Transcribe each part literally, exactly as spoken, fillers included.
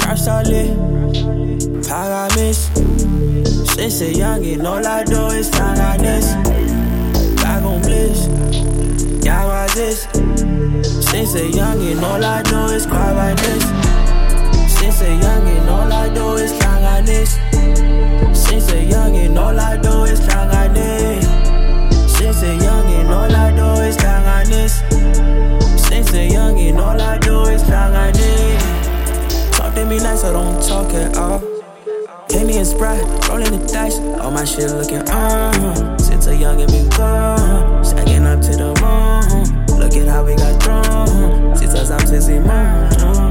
solid, Paramis. Since a youngin', all I do is time like this. Back on bliss, yeah, why this? Since a youngin', all I do is cry like this. Since a youngin', all I do is time like this. Since a youngin', all I do is time like this. Since a youngin', all I do is time like this. Since a youngin', all I do is time like this. Talk to me nice, I don't talk at all. Henny and Sprite, rolling the dice. All my shit looking on. Since a youngin' been gone, stacking up to the moon. Look at how we got thrown. Since us, I'm Sissy Moon.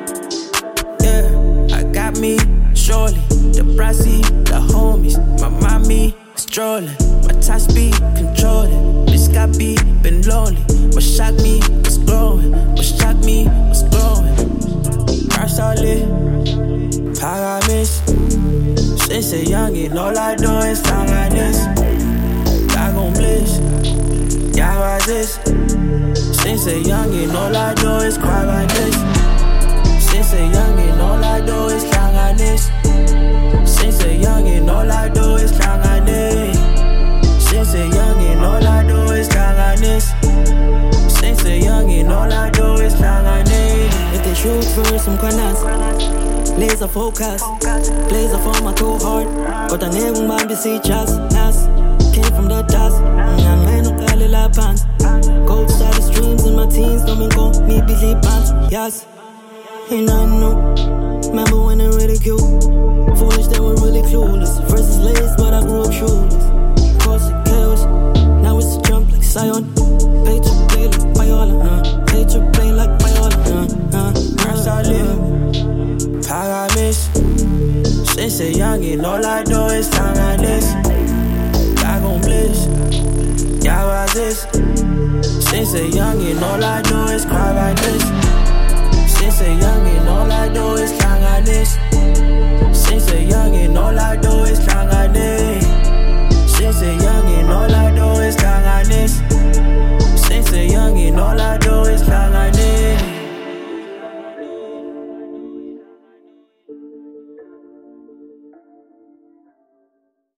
Yeah, I got me, surely. The brassy, the homies. My mommy, strolling. My top speed, controlling. This got be, been lonely. What shocked me was growing. What shocked me was growing. Rock solid, Paramis. Since a youngin', all I do is time like this. Back on bliss, yeah, why this? Since a youngin', all I do is cry like this. Since a youngin', all I do is time like this. Since a youngin', all I do is time like this. Since a youngin', all I do is time like this. Since a youngin', all I do is time like this. If they shoot first, some corners. Laser focus, blazer for my two heart. Got a name man be see just nas. Came from the dust, and man no call la pants. Go to the streams in my teens, don't go me busy pants. Yes, and I know. Remember when they ridicule? Foolish, they were really clueless. Versus lace, but I grew up shoeless. Cause it chaos, now it's a jump like Sion. Pay to play like Viola, uh. Pay to play like Viola, uh. uh, uh, uh. Paramis. Since a youngin', all I do is time like this. Back on bliss, yeah, why this? Since a youngin', all I do is cry like this. Since a youngin', all I do is time like this. Since a youngin', all I do is time like this. Since a youngin', all